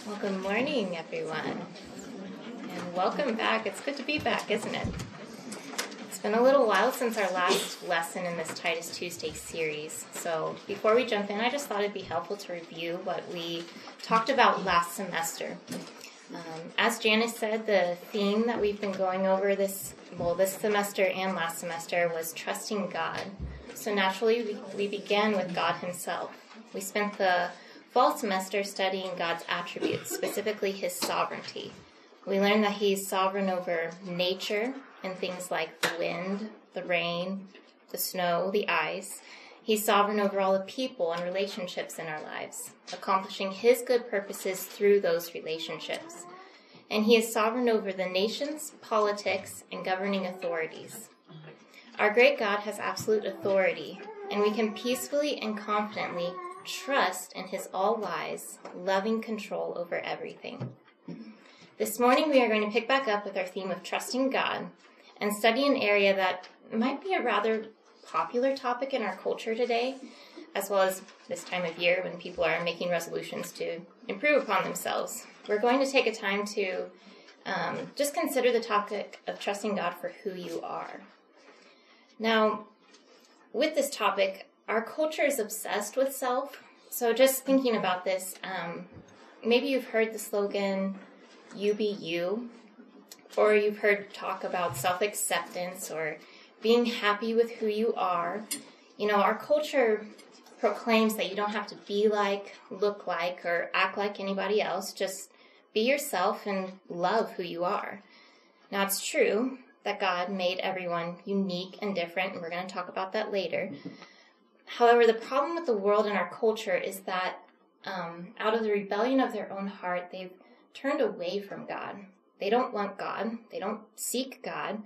Well, good morning, everyone, and welcome back. It's good to be back, isn't it? It's been a little while since our last lesson in this Titus Tuesday series, so before we jump in, I just thought it'd be helpful to review what we talked about last semester. As Janice said, the theme that we've been going over this semester and last semester was trusting God. So naturally, we began with God Himself. We spent the fall semester studying God's attributes, specifically His sovereignty. We learned that He's sovereign over nature and things like the wind, the rain, the snow, the ice. He's sovereign over all the people and relationships in our lives, accomplishing His good purposes through those relationships. And He is sovereign over the nations, politics, and governing authorities. Our great God has absolute authority, and we can peacefully and confidently trust in His all-wise, loving control over everything. This morning we are going to pick back up with our theme of trusting God and study an area that might be a rather popular topic in our culture today, as well as this time of year when people are making resolutions to improve upon themselves. We're going to take a time to just consider the topic of trusting God for who you are. Now, with this topic, our culture is obsessed with self. So just thinking about this, maybe you've heard the slogan, "You be you," or you've heard talk about self-acceptance or being happy with who you are. You know, our culture proclaims that you don't have to be like, look like, or act like anybody else. Just be yourself and love who you are. Now, it's true that God made everyone unique and different, and we're going to talk about that later. However, the problem with the world and our culture is that out of the rebellion of their own heart, they've turned away from God. They don't want God. They don't seek God.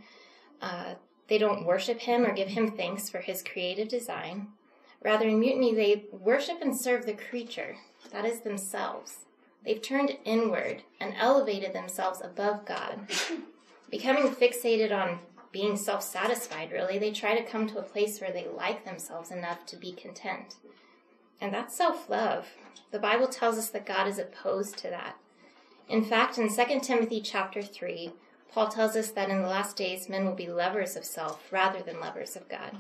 They don't worship Him or give Him thanks for His creative design. Rather, in mutiny, they worship and serve the creature, that is themselves. They've turned inward and elevated themselves above God. Becoming fixated on being self-satisfied, really, they try to come to a place where they like themselves enough to be content. And that's self-love. The Bible tells us that God is opposed to that. In fact, in 2 Timothy chapter 3, Paul tells us that in the last days, men will be lovers of self rather than lovers of God.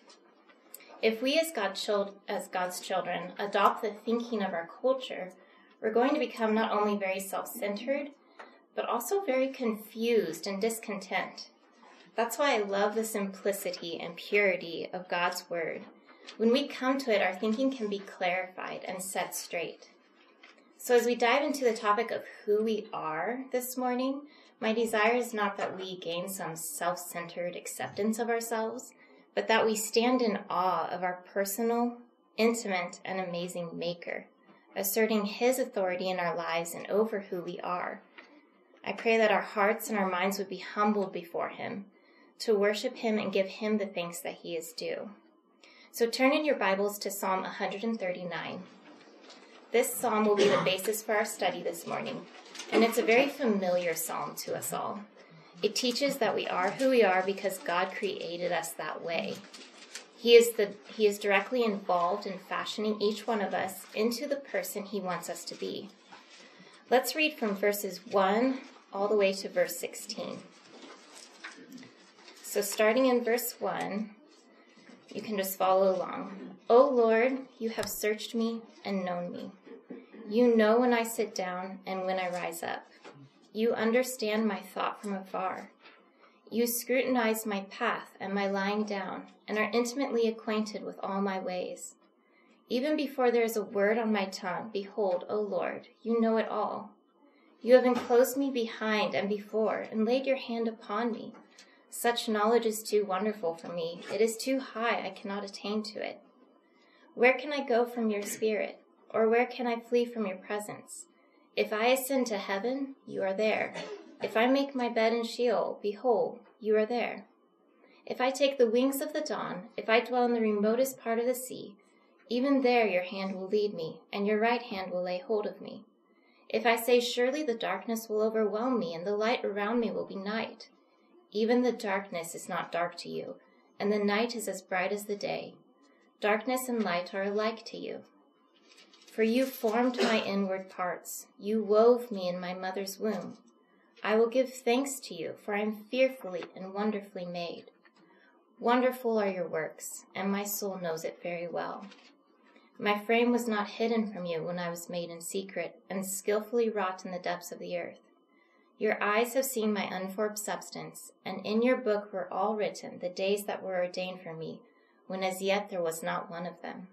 If we as God's children adopt the thinking of our culture, we're going to become not only very self-centered, but also very confused and discontent. That's why I love the simplicity and purity of God's Word. When we come to it, our thinking can be clarified and set straight. So as we dive into the topic of who we are this morning, my desire is not that we gain some self-centered acceptance of ourselves, but that we stand in awe of our personal, intimate, and amazing Maker, asserting His authority in our lives and over who we are. I pray that our hearts and our minds would be humbled before Him, to worship Him and give Him the thanks that He is due. So turn in your Bibles to Psalm 139. This psalm will be the basis for our study this morning, and it's a very familiar psalm to us all. It teaches that we are who we are because God created us that way. He is directly involved in fashioning each one of us into the person He wants us to be. Let's read from verses 1 all the way to verse 16. So starting in verse 1, you can just follow along. O Lord, you have searched me and known me. You know when I sit down and when I rise up. You understand my thought from afar. You scrutinize my path and my lying down and are intimately acquainted with all my ways. Even before there is a word on my tongue, behold, O Lord, you know it all. You have enclosed me behind and before and laid your hand upon me. Such knowledge is too wonderful for me. It is too high, I cannot attain to it. Where can I go from your spirit? Or where can I flee from your presence? If I ascend to heaven, you are there. If I make my bed in Sheol, behold, you are there. If I take the wings of the dawn, if I dwell in the remotest part of the sea, even there your hand will lead me, and your right hand will lay hold of me. If I say, surely the darkness will overwhelm me, and the light around me will be night. Even the darkness is not dark to you, and the night is as bright as the day. Darkness and light are alike to you. For you formed my inward parts. You wove me in my mother's womb. I will give thanks to you, for I am fearfully and wonderfully made. Wonderful are your works, and my soul knows it very well. My frame was not hidden from you when I was made in secret and skillfully wrought in the depths of the earth. Your eyes have seen my unformed substance, and in your book were all written the days that were ordained for me, when as yet there was not one of them.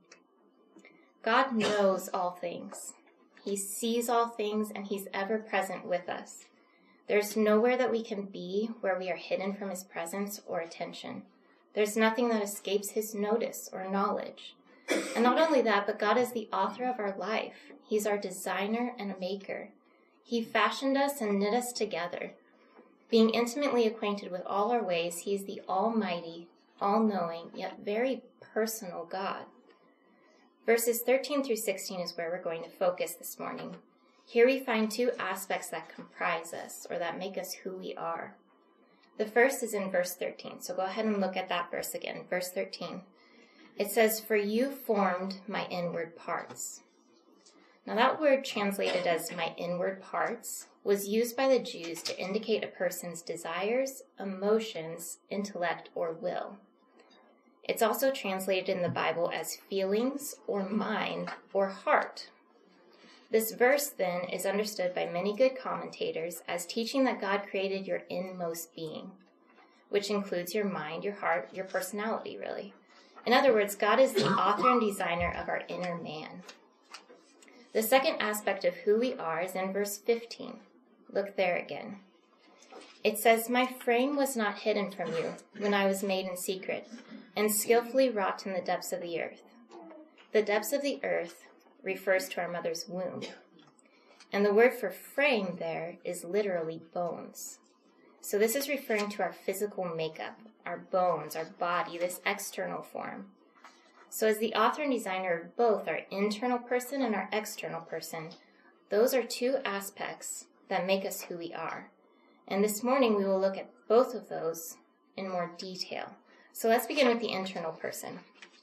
God knows all things. He sees all things, and he's ever present with us. There's nowhere that we can be where we are hidden from his presence or attention. There's nothing that escapes his notice or knowledge. And not only that, but God is the author of our life. He's our designer and a maker. He fashioned us and knit us together. Being intimately acquainted with all our ways, he is the almighty, all-knowing, yet very personal God. Verses 13 through 16 is where we're going to focus this morning. Here we find two aspects that comprise us, or that make us who we are. The first is in verse 13, so go ahead and look at that verse again. Verse 13. It says, "For you formed my inward parts." Now that word translated as "my inward parts" was used by the Jews to indicate a person's desires, emotions, intellect, or will. It's also translated in the Bible as feelings, or mind, or heart. This verse, then, is understood by many good commentators as teaching that God created your inmost being, which includes your mind, your heart, your personality, really. In other words, God is the author and designer of our inner man. The second aspect of who we are is in verse 15. Look there again. It says, "My frame was not hidden from you when I was made in secret and skillfully wrought in the depths of the earth." The depths of the earth refers to our mother's womb. And the word for frame there is literally bones. So this is referring to our physical makeup, our bones, our body, this external form. So as the author and designer of both our internal person and our external person, those are two aspects that make us who we are. And this morning we will look at both of those in more detail. So let's begin with the internal person.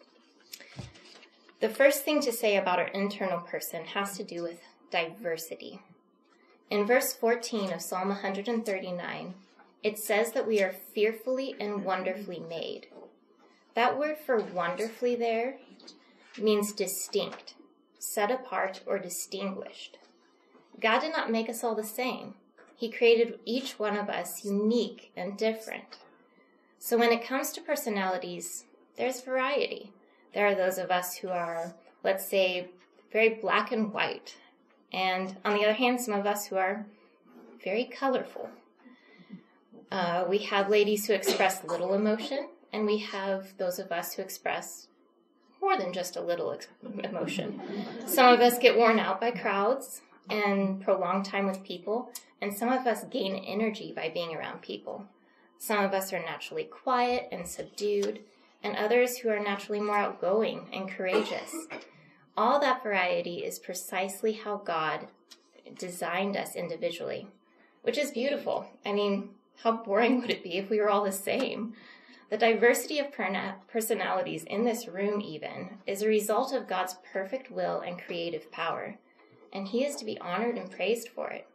The first thing to say about our internal person has to do with diversity. In verse 14 of Psalm 139, it says that we are fearfully and wonderfully made. That word for wonderfully there means distinct, set apart, or distinguished. God did not make us all the same. He created each one of us unique and different. So when it comes to personalities, there's variety. There are those of us who are, let's say, very black and white. And on the other hand, some of us who are very colorful. We have ladies who express little emotion, and we have those of us who express more than just a little emotion. Some of us get worn out by crowds and prolonged time with people, and some of us gain energy by being around people. Some of us are naturally quiet and subdued, and others who are naturally more outgoing and courageous. All that variety is precisely how God designed us individually, which is beautiful. I mean, how boring would it be if we were all the same? The diversity of personalities in this room even is a result of God's perfect will and creative power, and he is to be honored and praised for it.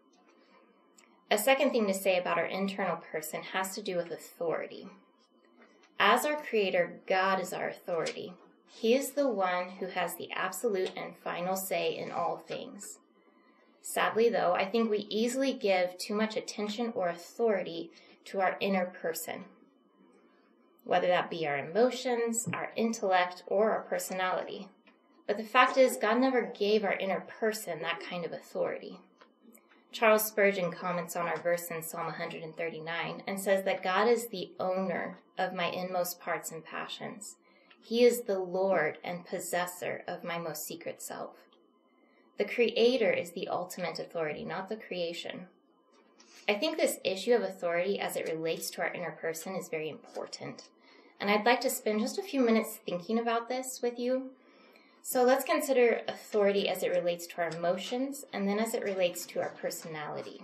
A second thing to say about our internal person has to do with authority. As our creator, God is our authority. He is the one who has the absolute and final say in all things. Sadly, though, I think we easily give too much attention or authority to our inner person, whether that be our emotions, our intellect, or our personality. But the fact is, God never gave our inner person that kind of authority. Charles Spurgeon comments on our verse in Psalm 139 and says that God is the owner of my inmost parts and passions. He is the Lord and possessor of my most secret self. The Creator is the ultimate authority, not the creation. I think this issue of authority as it relates to our inner person is very important. And I'd like to spend just a few minutes thinking about this with you. So let's consider authority as it relates to our emotions and then as it relates to our personality.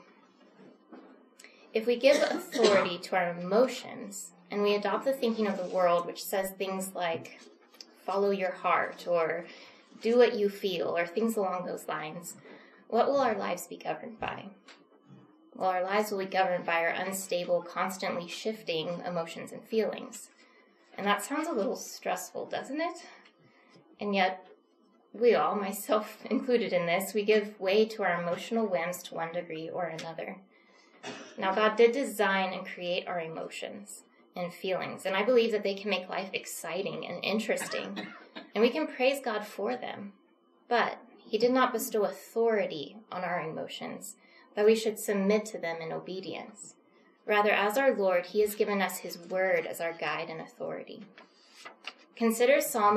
If we give authority to our emotions and we adopt the thinking of the world which says things like follow your heart or do what you feel, or things along those lines, what will our lives be governed by? Well, our lives will be governed by our unstable, constantly shifting emotions and feelings. And that sounds a little stressful, doesn't it? And yet, we all, myself included in this, we give way to our emotional whims to one degree or another. Now, God did design and create our emotions and feelings, and I believe that they can make life exciting and interesting, and we can praise God for them. But He did not bestow authority on our emotions, that we should submit to them in obedience. Rather, as our Lord, He has given us His word as our guide and authority. Consider Psalm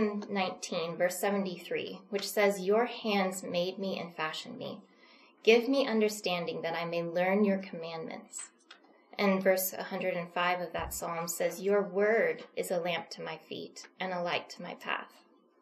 119, verse 73, which says, "Your hands made me and fashioned me. Give me understanding that I may learn your commandments." And verse 105 of that psalm says, "Your word is a lamp to my feet and a light to my path."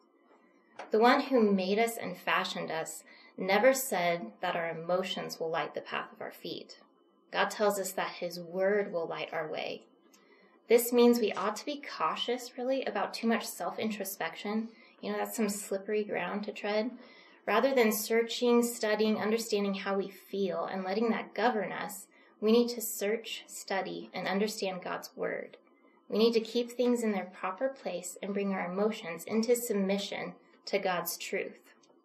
The one who made us and fashioned us never said that our emotions will light the path of our feet. God tells us that His word will light our way. This means we ought to be cautious, really, about too much self-introspection. That's some slippery ground to tread. Rather than searching, studying, understanding how we feel, and letting that govern us, we need to search, study, and understand God's word. We need to keep things in their proper place and bring our emotions into submission to God's truth.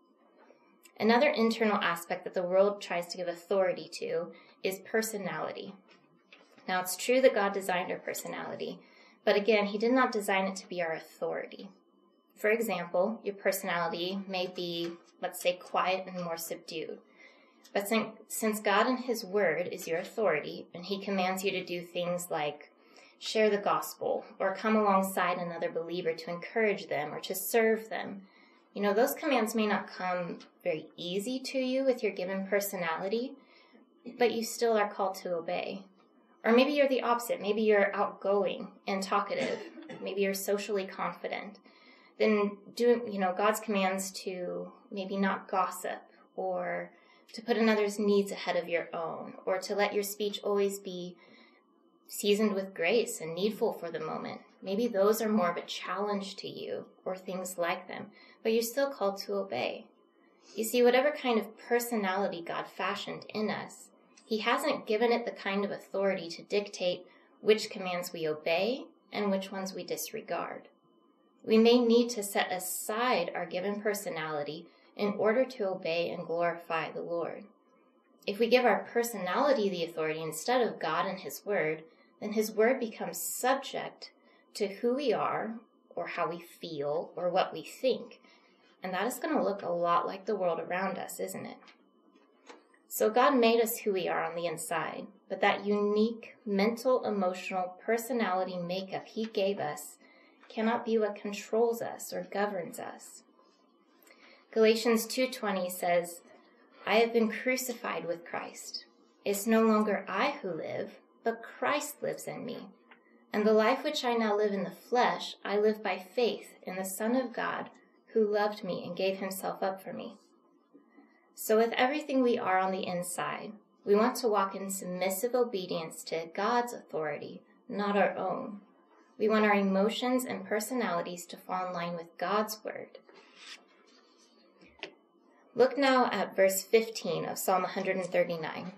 Another internal aspect that the world tries to give authority to is personality. Now, it's true that God designed our personality, but again, He did not design it to be our authority. For example, your personality may be, let's say, quiet and more subdued. But since God in His word is your authority, and He commands you to do things like share the gospel or come alongside another believer to encourage them or to serve them, those commands may not come very easy to you with your given personality, but you still are called to obey. Or maybe you're the opposite. Maybe you're outgoing and talkative. Maybe you're socially confident. Then God's commands to maybe not gossip, or to put another's needs ahead of your own, or to let your speech always be seasoned with grace and needful for the moment. Maybe those are more of a challenge to you, or things like them, but you're still called to obey. You see, whatever kind of personality God fashioned in us, He hasn't given it the kind of authority to dictate which commands we obey and which ones we disregard. We may need to set aside our given personality in order to obey and glorify the Lord. If we give our personality the authority instead of God and His word, then His word becomes subject to who we are, or how we feel, or what we think. And that is going to look a lot like the world around us, isn't it? So God made us who we are on the inside, but that unique mental, emotional, personality makeup He gave us cannot be what controls us or governs us. Galatians 2:20 says, "I have been crucified with Christ. It's no longer I who live, but Christ lives in me. And the life which I now live in the flesh, I live by faith in the Son of God, who loved me and gave Himself up for me." So with everything we are on the inside, we want to walk in submissive obedience to God's authority, not our own. We want our emotions and personalities to fall in line with God's word. Look now at verse 15 of Psalm 139.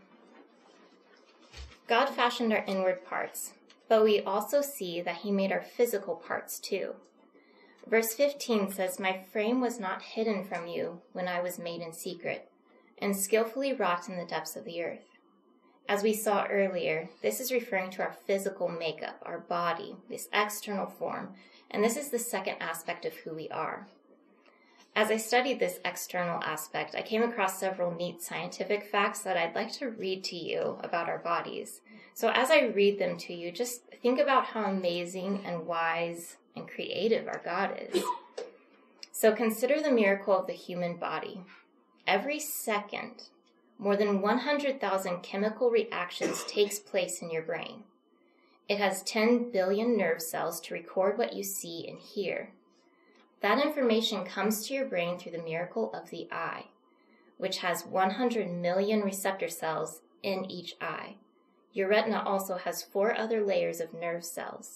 God fashioned our inward parts, but we also see that He made our physical parts too. Verse 15 says, "My frame was not hidden from you when I was made in secret, and skillfully wrought in the depths of the earth." As we saw earlier, this is referring to our physical makeup, our body, this external form, and this is the second aspect of who we are. As I studied this external aspect, I came across several neat scientific facts that I'd like to read to you about our bodies. So as I read them to you, just think about how amazing and wise and creative our God is. So consider the miracle of the human body. Every second, more than 100,000 chemical reactions takes place in your brain. It has 10 billion nerve cells to record what you see and hear. That information comes to your brain through the miracle of the eye, which has 100 million receptor cells in each eye. Your retina also has 4 other layers of nerve cells.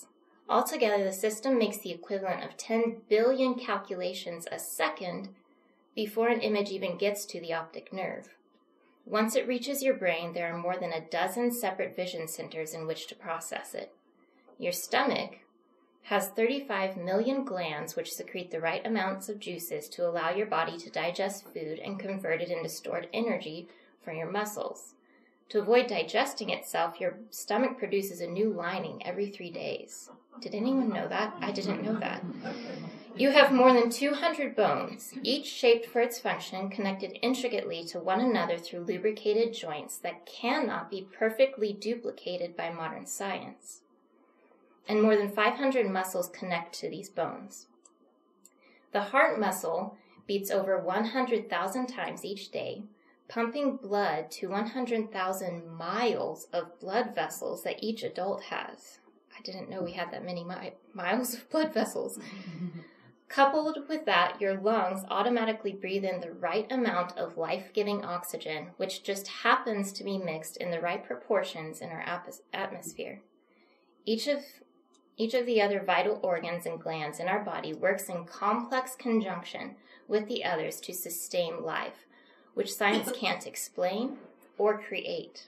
Altogether, the system makes the equivalent of 10 billion calculations a second before an image even gets to the optic nerve. Once it reaches your brain, there are more than a dozen separate vision centers in which to process it. Your stomach has 35 million glands which secrete the right amounts of juices to allow your body to digest food and convert it into stored energy for your muscles. To avoid digesting itself, your stomach produces a new lining every 3 days. Did anyone know that? I didn't know that. You have more than 200 bones, each shaped for its function, connected intricately to one another through lubricated joints that cannot be perfectly duplicated by modern science. And more than 500 muscles connect to these bones. The heart muscle beats over 100,000 times each day, pumping blood to 100,000 miles of blood vessels that each adult has. I didn't know we had that many miles of blood vessels. Coupled with that, your lungs automatically breathe in the right amount of life-giving oxygen, which just happens to be mixed in the right proportions in our atmosphere. Each of the other vital organs and glands in our body works in complex conjunction with the others to sustain life, which science can't explain or create.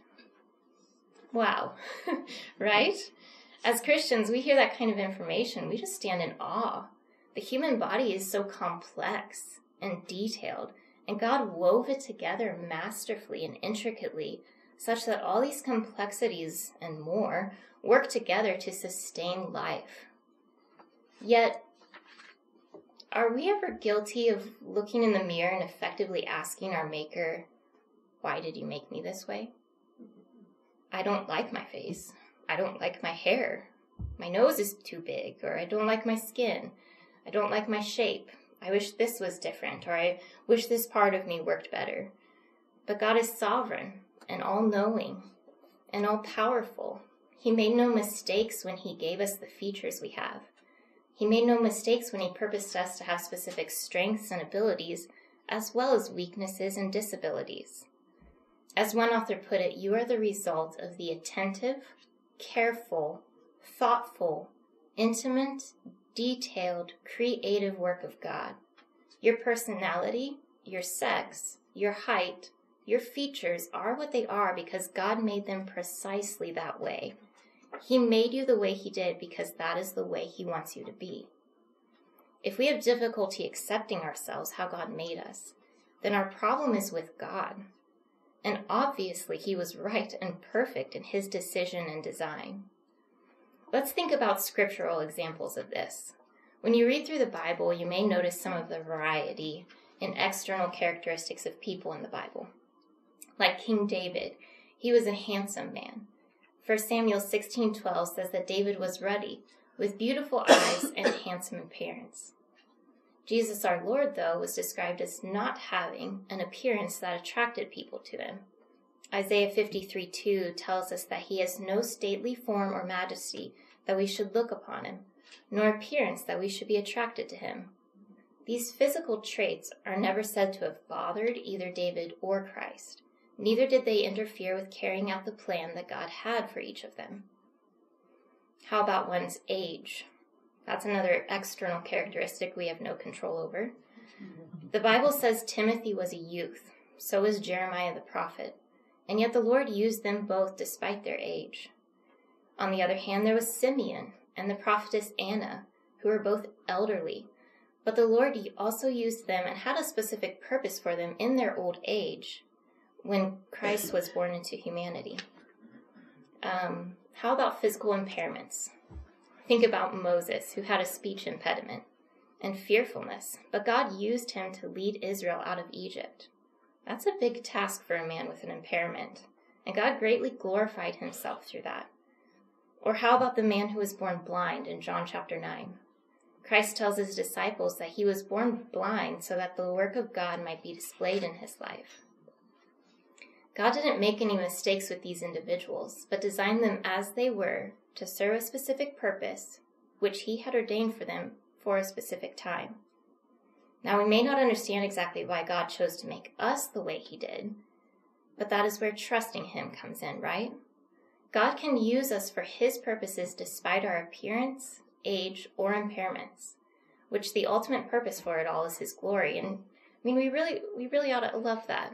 Wow, right? As Christians, we hear that kind of information. We just stand in awe. The human body is so complex and detailed, and God wove it together masterfully and intricately, such that all these complexities and more work together to sustain life. Yet, are we ever guilty of looking in the mirror and effectively asking our Maker, "Why did you make me this way? I don't like my face. I don't like my hair. My nose is too big," or "I don't like my skin. I don't like my shape. I wish this was different," or "I wish this part of me worked better." But God is sovereign and all-knowing and all-powerful. He made no mistakes when he gave us the features we have. He made no mistakes when he purposed us to have specific strengths and abilities, as well as weaknesses and disabilities. As one author put it, you are the result of the attentive, careful, thoughtful, intimate, detailed, creative work of God. Your personality, your sex, your height, your features are what they are because God made them precisely that way. He made you the way he did because that is the way he wants you to be. If we have difficulty accepting ourselves how God made us, then our problem is with God. And obviously he was right and perfect in his decision and design. Let's think about scriptural examples of this. When you read through the Bible, you may notice some of the variety in external characteristics of people in the Bible. Like King David, he was a handsome man. 1 Samuel 16:12 says that David was ruddy, with beautiful eyes and handsome appearance. Jesus our Lord, though, was described as not having an appearance that attracted people to him. Isaiah 53:2 tells us that he has no stately form or majesty that we should look upon him, nor appearance that we should be attracted to him. These physical traits are never said to have bothered either David or Christ. Neither did they interfere with carrying out the plan that God had for each of them. How about one's age? That's another external characteristic we have no control over. The Bible says Timothy was a youth, so was Jeremiah the prophet, and yet the Lord used them both despite their age. On the other hand, there was Simeon and the prophetess Anna, who were both elderly, but the Lord also used them and had a specific purpose for them in their old age when Christ was born into humanity. How about physical impairments? Think about Moses, who had a speech impediment and fearfulness, but God used him to lead Israel out of Egypt. That's a big task for a man with an impairment, and God greatly glorified himself through that. Or how about the man who was born blind in John chapter 9? Christ tells his disciples that he was born blind so that the work of God might be displayed in his life. God didn't make any mistakes with these individuals, but designed them as they were to serve a specific purpose, which he had ordained for them for a specific time. Now, we may not understand exactly why God chose to make us the way he did, but that is where trusting him comes in, right? God can use us for his purposes despite our appearance, age, or impairments, which the ultimate purpose for it all is his glory. And I mean, we really ought to love that.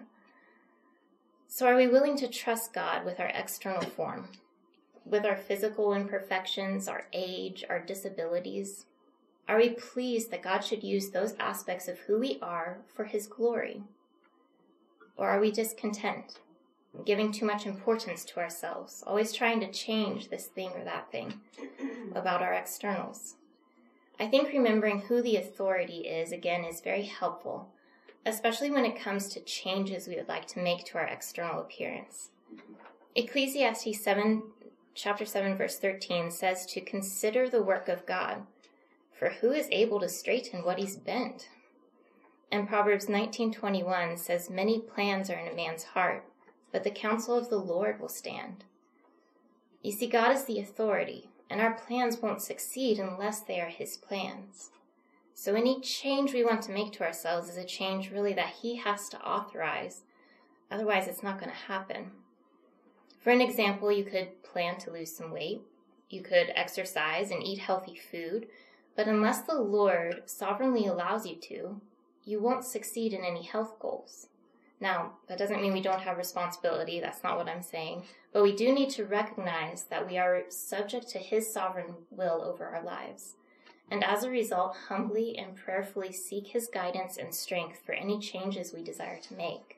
So are we willing to trust God with our external form, with our physical imperfections, our age, our disabilities? Are we pleased that God should use those aspects of who we are for his glory? Or are we discontent, giving too much importance to ourselves, always trying to change this thing or that thing about our externals? I think remembering who the authority is, again, is very helpful, especially when it comes to changes we would like to make to our external appearance. Ecclesiastes chapter 7, verse 13 says to consider the work of God, for who is able to straighten what he's bent? And Proverbs 19:21 says, many plans are in a man's heart, but the counsel of the Lord will stand. You see, God is the authority, and our plans won't succeed unless they are his plans. So any change we want to make to ourselves is a change really that he has to authorize. Otherwise, it's not going to happen. For an example, you could plan to lose some weight. You could exercise and eat healthy food. But unless the Lord sovereignly allows you to, you won't succeed in any health goals. Now, that doesn't mean we don't have responsibility. That's not what I'm saying. But we do need to recognize that we are subject to his sovereign will over our lives. And as a result, humbly and prayerfully seek his guidance and strength for any changes we desire to make.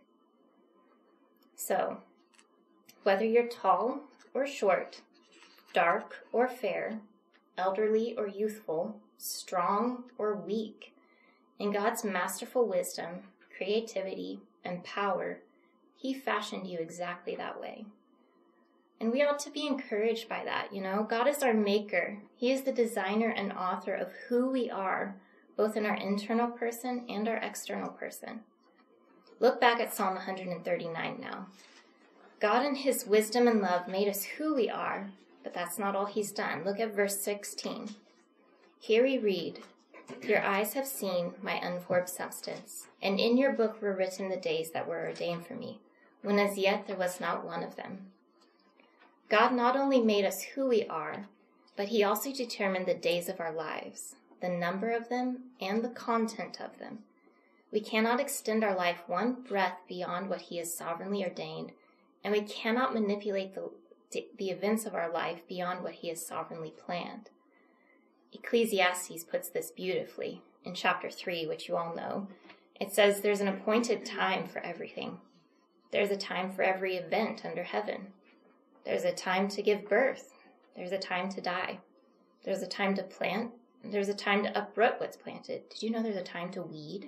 So, whether you're tall or short, dark or fair, elderly or youthful, strong or weak, in God's masterful wisdom, creativity, and power, he fashioned you exactly that way. And we ought to be encouraged by that, God is our maker. He is the designer and author of who we are, both in our internal person and our external person. Look back at Psalm 139 now. God in his wisdom and love made us who we are, but that's not all he's done. Look at verse 16. Here we read, your eyes have seen my unformed substance, and in your book were written the days that were ordained for me, when as yet there was not one of them. God not only made us who we are, but he also determined the days of our lives, the number of them, and the content of them. We cannot extend our life one breath beyond what he has sovereignly ordained, and we cannot manipulate the events of our life beyond what he has sovereignly planned. Ecclesiastes puts this beautifully in chapter 3, which you all know. It says there's an appointed time for everything. There's a time for every event under heaven. There's a time to give birth. There's a time to die. There's a time to plant. There's a time to uproot what's planted. Did you know there's a time to weed?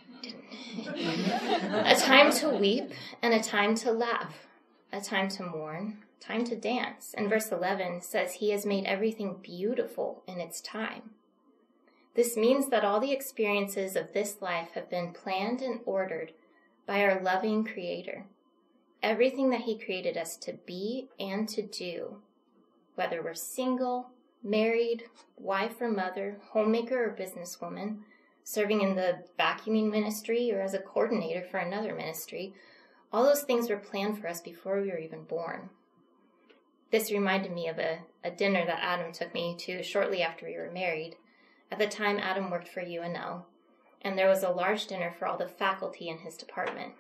A time to weep and a time to laugh. A time to mourn, time to dance. And verse 11 says he has made everything beautiful in its time. This means that all the experiences of this life have been planned and ordered by our loving Creator. Everything that he created us to be and to do, whether we're single, married, wife or mother, homemaker or businesswoman, serving in the vacuuming ministry or as a coordinator for another ministry, all those things were planned for us before we were even born. This reminded me of a dinner that Adam took me to shortly after we were married. At the time, Adam worked for UNL, and there was a large dinner for all the faculty in his department.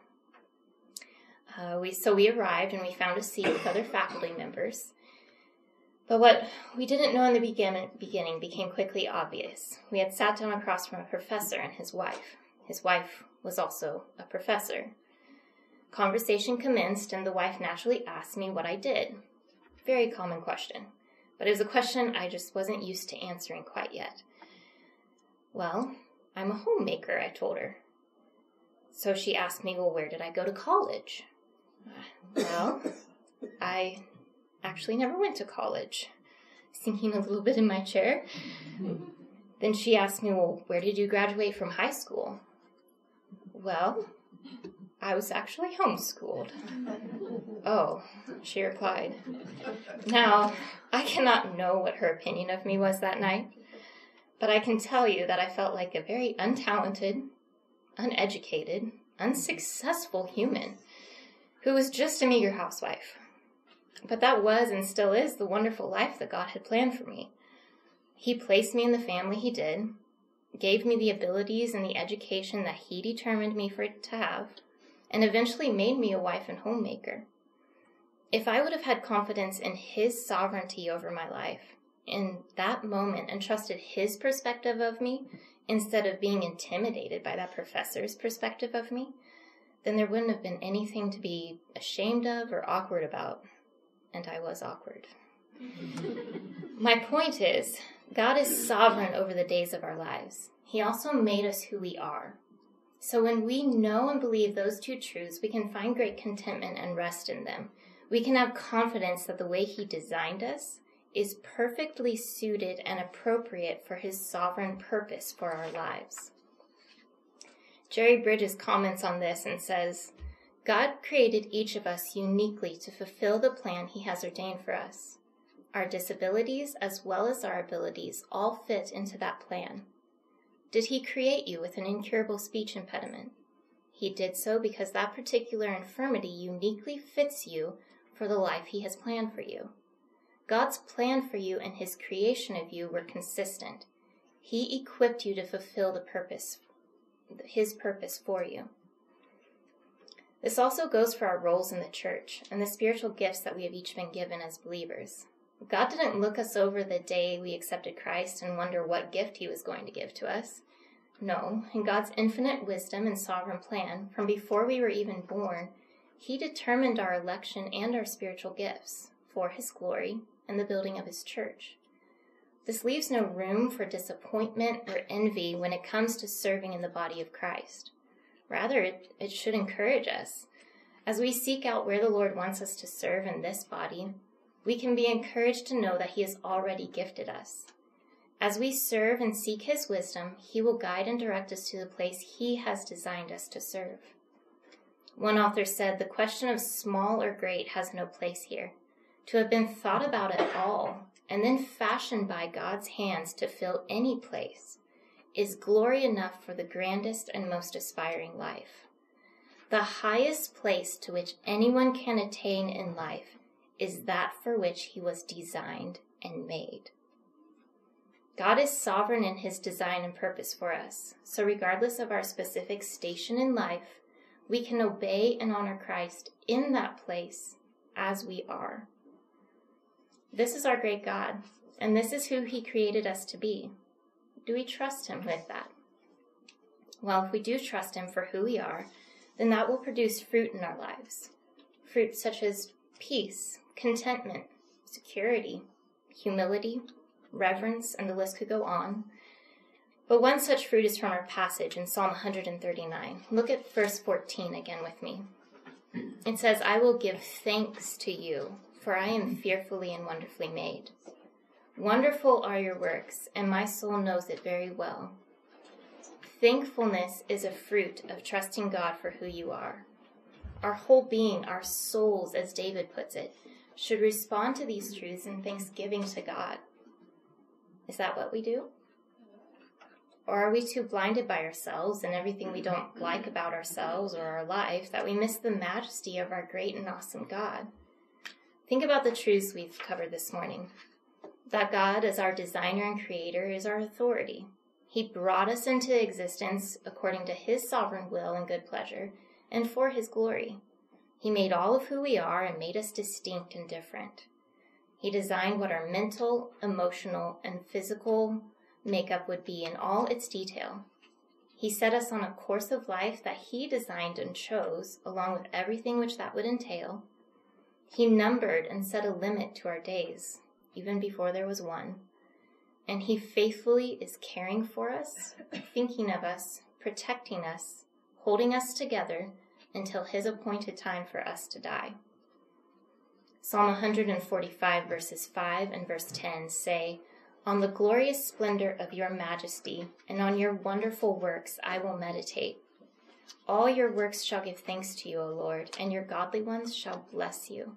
We arrived and we found a seat with other faculty members. But what we didn't know in the beginning became quickly obvious. We had sat down across from a professor and his wife. His wife was also a professor. Conversation commenced, and the wife naturally asked me what I did. Very common question, but it was a question I just wasn't used to answering quite yet. Well, I'm a homemaker, I told her. So she asked me, well, where did I go to college? Well, I actually never went to college. Sinking a little bit in my chair. Then she asked me, well, where did you graduate from high school? Well, I was actually homeschooled. Oh, she replied. Now, I cannot know what her opinion of me was that night, but I can tell you that I felt like a very untalented, uneducated, unsuccessful human who was just a meager housewife. But that was and still is the wonderful life that God had planned for me. He placed me in the family he did, gave me the abilities and the education that he determined me to have, and eventually made me a wife and homemaker. If I would have had confidence in his sovereignty over my life in that moment and trusted his perspective of me instead of being intimidated by that professor's perspective of me, then there wouldn't have been anything to be ashamed of or awkward about. And I was awkward. My point is, God is sovereign over the days of our lives. He also made us who we are. So when we know and believe those two truths, we can find great contentment and rest in them. We can have confidence that the way he designed us is perfectly suited and appropriate for his sovereign purpose for our lives. Jerry Bridges comments on this and says, God created each of us uniquely to fulfill the plan he has ordained for us. Our disabilities as well as our abilities all fit into that plan. Did he create you with an incurable speech impediment? He did so because that particular infirmity uniquely fits you for the life he has planned for you. God's plan for you and his creation of you were consistent. He equipped you to fulfill his purpose for you. This also goes for our roles in the church and the spiritual gifts that we have each been given as believers. God didn't look us over the day we accepted Christ and wonder what gift he was going to give to us. No, in God's infinite wisdom and sovereign plan, from before we were even born, he determined our election and our spiritual gifts for his glory and the building of his church. This leaves no room for disappointment or envy when it comes to serving in the body of Christ. Rather, it should encourage us. As we seek out where the Lord wants us to serve in this body, we can be encouraged to know that he has already gifted us. As we serve and seek his wisdom, he will guide and direct us to the place he has designed us to serve. One author said, the question of small or great has no place here. To have been thought about at all, and then fashioned by God's hands to fill any place, is glory enough for the grandest and most aspiring life. The highest place to which anyone can attain in life is that for which he was designed and made. God is sovereign in his design and purpose for us, so regardless of our specific station in life, we can obey and honor Christ in that place as we are. This is our great God, and this is who he created us to be. Do we trust him with that? Well, if we do trust him for who we are, then that will produce fruit in our lives. Fruit such as peace, contentment, security, humility, reverence, and the list could go on. But one such fruit is from our passage in Psalm 139. Look at verse 14 again with me. It says, I will give thanks to you, for I am fearfully and wonderfully made. Wonderful are your works, and my soul knows it very well. Thankfulness is a fruit of trusting God for who you are. Our whole being, our souls, as David puts it, should respond to these truths in thanksgiving to God. Is that what we do? Or are we too blinded by ourselves and everything we don't like about ourselves or our life that we miss the majesty of our great and awesome God? Think about the truths we've covered this morning. That God, as our designer and creator, is our authority. He brought us into existence according to his sovereign will and good pleasure, and for his glory. He made all of who we are and made us distinct and different. He designed what our mental, emotional, and physical makeup would be in all its detail. He set us on a course of life that he designed and chose, along with everything which that would entail. He numbered and set a limit to our days, even before there was one. And he faithfully is caring for us, thinking of us, protecting us, holding us together until his appointed time for us to die. Psalm 145 verses 5 and verse 10 say, On the glorious splendor of your majesty and on your wonderful works I will meditate. All your works shall give thanks to you, O Lord, and your godly ones shall bless you.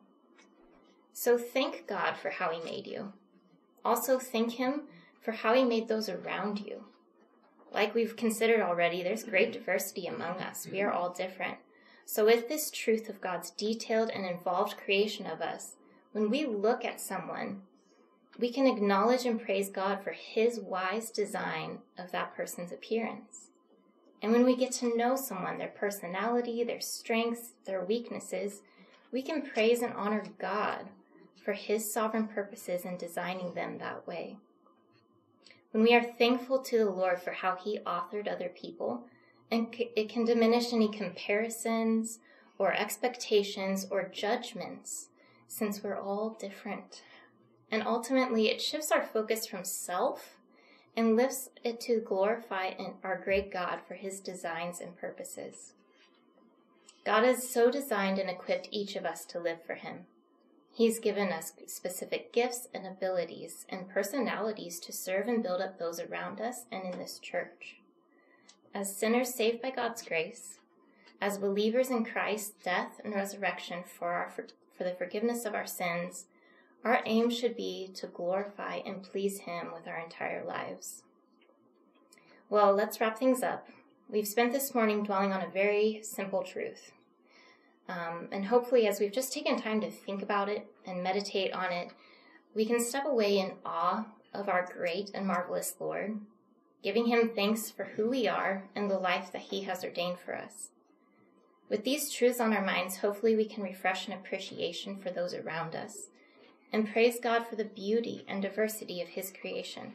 So thank God for how he made you. Also thank him for how he made those around you. Like we've considered already, there's great diversity among us. We are all different. So with this truth of God's detailed and involved creation of us, when we look at someone, we can acknowledge and praise God for his wise design of that person's appearance. And when we get to know someone, their personality, their strengths, their weaknesses, we can praise and honor God for his sovereign purposes in designing them that way. When we are thankful to the Lord for how he authored other people, and it can diminish any comparisons or expectations or judgments, since we're all different. And ultimately, it shifts our focus from self and lifts it to glorify our great God for his designs and purposes. God has so designed and equipped each of us to live for him. He's given us specific gifts and abilities and personalities to serve and build up those around us and in this church. As sinners saved by God's grace, as believers in Christ's death and resurrection for the forgiveness of our sins, our aim should be to glorify and please him with our entire lives. Well, let's wrap things up. We've spent this morning dwelling on a very simple truth. And hopefully, as we've just taken time to think about it and meditate on it, we can step away in awe of our great and marvelous Lord, giving him thanks for who we are and the life that he has ordained for us. With these truths on our minds, hopefully we can refresh an appreciation for those around us and praise God for the beauty and diversity of his creation.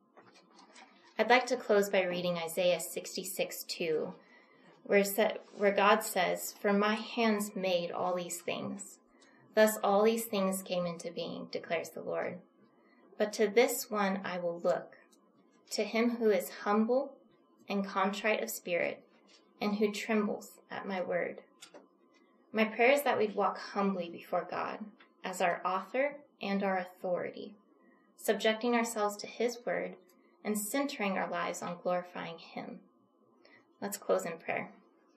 I'd like to close by reading Isaiah 66:2, where God says, "For my hands made all these things. Thus all these things came into being, declares the Lord. But to this one I will look, to him who is humble and contrite of spirit, and who trembles at my word." My prayer is that we'd walk humbly before God as our author and our authority, subjecting ourselves to his word and centering our lives on glorifying him. Let's close in prayer.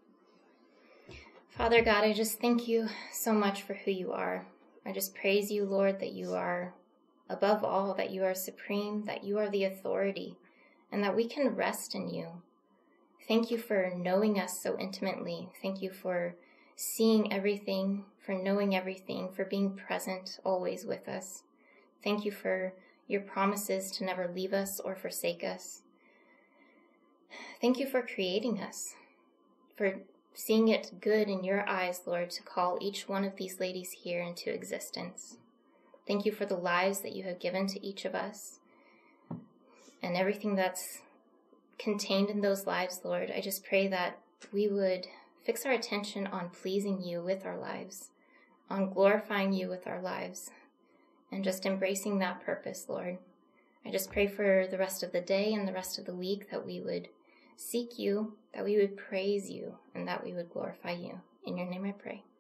Father God, I just thank you so much for who you are. I just praise you, Lord, that you are above all, that you are supreme, that you are the authority, and that we can rest in you. Thank you for knowing us so intimately. Thank you for seeing everything, for knowing everything, for being present always with us. Thank you for your promises to never leave us or forsake us. Thank you for creating us, for seeing it good in your eyes, Lord, to call each one of these ladies here into existence. Thank you for the lives that you have given to each of us and everything that's contained in those lives, Lord. I just pray that we would fix our attention on pleasing you with our lives, on glorifying you with our lives, and just embracing that purpose, Lord. I just pray for the rest of the day and the rest of the week that we would seek you, that we would praise you, and that we would glorify you. In your name I pray.